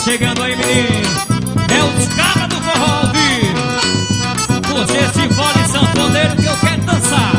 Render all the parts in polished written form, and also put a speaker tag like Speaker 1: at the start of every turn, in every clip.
Speaker 1: chegando aí, menino. É os cabras do forró ao vivo. Você se fode sanfoneiro que eu quero dançar.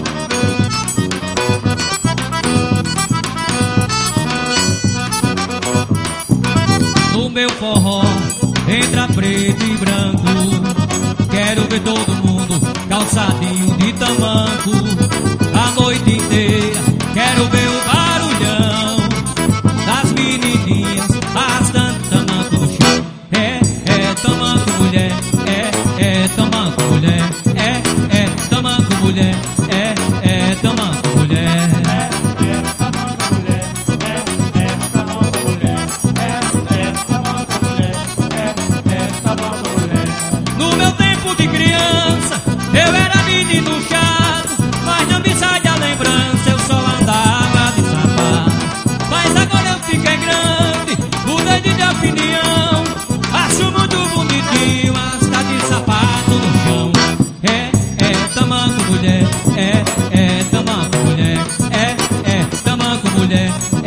Speaker 1: No meu forró entra preto e branco. Quero ver todo mundo calçadinho de tamanco. A noite inteira quero ver o barulhão das menininhas arrastando tamanco no chão. É tamanco mulher, é tamanco mulher, é tamanco mulher, é tamanco mulher. No meu tempo de criança, eu era menino chato, mas não me sai da lembrança, eu só andava de sapato. Mas agora eu fiquei grande, mudei de opinião, acho muito bonitinho as tá de sapato no chão. É tamanco mulher, é tamanco mulher, é tamanco mulher.